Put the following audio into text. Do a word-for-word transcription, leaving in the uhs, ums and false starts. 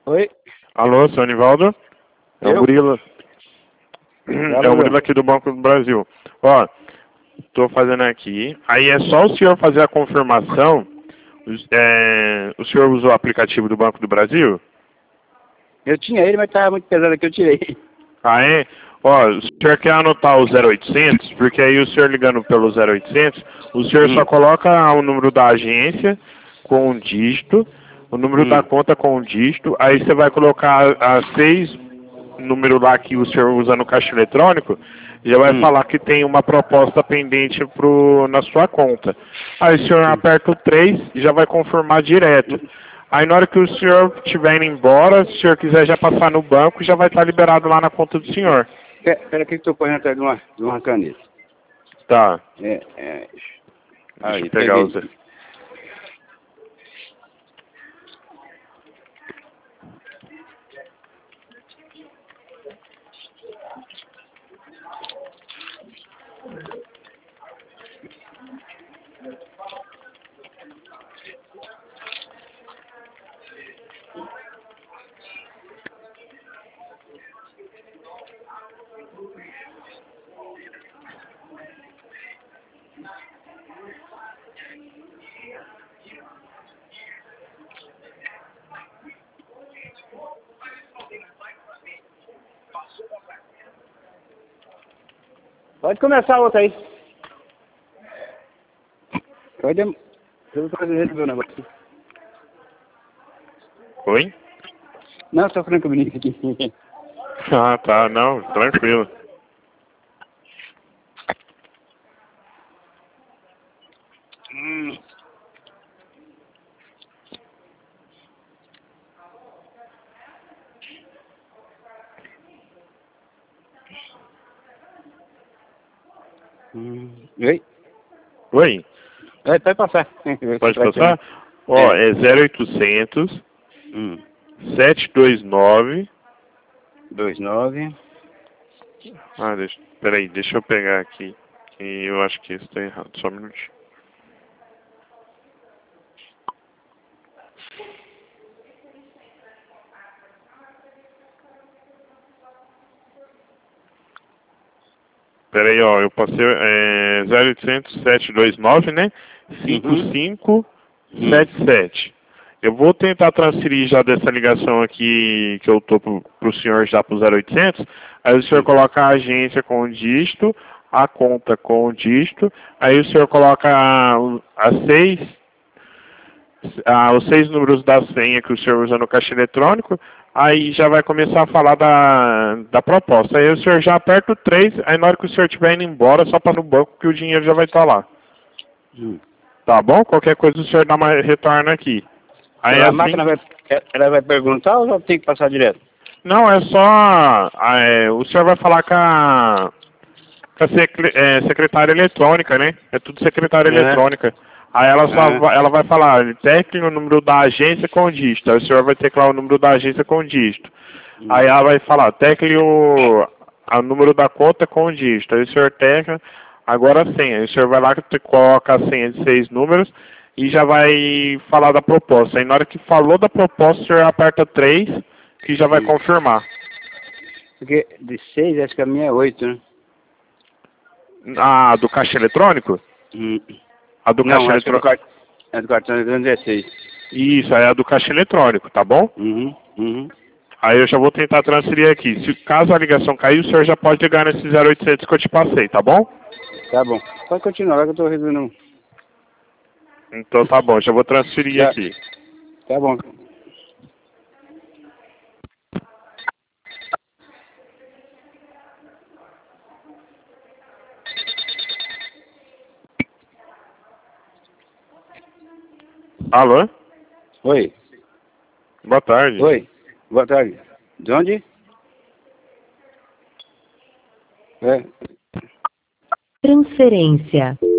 Oi? Alô, seu Anivaldo? É o Eu? Murilo. É o Murilo aqui do Banco do Brasil. Ó, tô fazendo aqui. Aí é só o senhor fazer a confirmação. Os- É, o senhor usou o aplicativo do Banco do Brasil? Eu tinha ele, mas tava muito pesado aqui, eu tirei. Ah, é? Ó, o senhor quer anotar o zero oitocentos? Porque aí o senhor ligando pelo zero oitocentos, o senhor só Hum, coloca o número da agência com um dígito, o número da hum, conta com um dígito, aí você vai colocar as seis número lá que o senhor usa no caixa eletrônico, já vai hum, falar que tem uma proposta pendente pro, na sua conta. Aí o senhor sim. aperta o três e já vai confirmar direto. Aí na hora que o senhor estiver indo embora, se o senhor quiser já passar no banco, já vai estar liberado lá na conta do senhor. Pera, pera que eu tô correndo atrás de uma, de uma caneta. Tá, É, é. deixa eu Aí, pegar peguei. os... Pode começar a outra aí. Pode. Eu vou fazer resolver o negócio. Oi? Não, tô falando com o menino aqui. Ah, tá, não, tranquilo. Hum. Hum. Oi? Oi? É, pode passar. Pode passar? Ó, É. é zero oitocentos, Hum. sete dois nove... Dois, nove. Ah, deixa, peraí, deixa eu pegar aqui. Que eu acho que isso tá errado. Só um minutinho. Peraí, ó, eu passei é, zero oitocentos, sete dois nove, né? cinco Uhum. cinco Hum. sete sete. Eu vou tentar transferir já dessa ligação aqui que eu tô pro, pro senhor já pro zero oitocentos. Aí o senhor Hum. coloca a agência com o dígito, a conta com o dígito. Aí o senhor coloca as seis ah, os seis números da senha que o senhor usa no caixa eletrônico, aí já vai começar a falar da, da proposta. Aí o senhor já aperta o três, aí na hora que o senhor estiver indo embora, só para no banco que o dinheiro já vai estar lá. Hum. Tá bom? Qualquer coisa o senhor dá uma retorno aqui. Aí A assim... máquina vai, ela vai perguntar ou já tem que passar direto? Não, é só... É, o senhor vai falar com a, com a secre- é, secretária eletrônica, né? É tudo secretária É. eletrônica. Aí ela só Ah, vai, ela vai falar, técnico, o número da agência com dígito. Aí o senhor vai ter que lá o número da agência com dígito. hum. Aí ela vai falar, tecle o, o número da conta com o dígito. Aí o senhor tecla, agora a senha. Aí o senhor vai lá que coloca a senha de seis números e já vai falar da proposta. Aí na hora que falou da proposta, o senhor aperta três que já vai Hum. confirmar. Porque de seis, acho que a minha é oito, né? A do caixa eletrônico? Hum. A do Não, caixa acho que é do, eletrônico. cart... é do cartão de dezesseis. Isso, aí é a do caixa eletrônico, tá bom? Uhum, uhum. Aí eu já vou tentar transferir aqui. Se caso a ligação cair, o senhor já pode ligar nesse zero oitocentos que eu te passei, tá bom? Tá bom. Pode continuar, lá que eu tô resolvendo. Então tá bom, já vou transferir Tá, aqui. tá bom. Alô? Oi, Boa tarde. oi. Boa tarde. De onde? É. Transferência.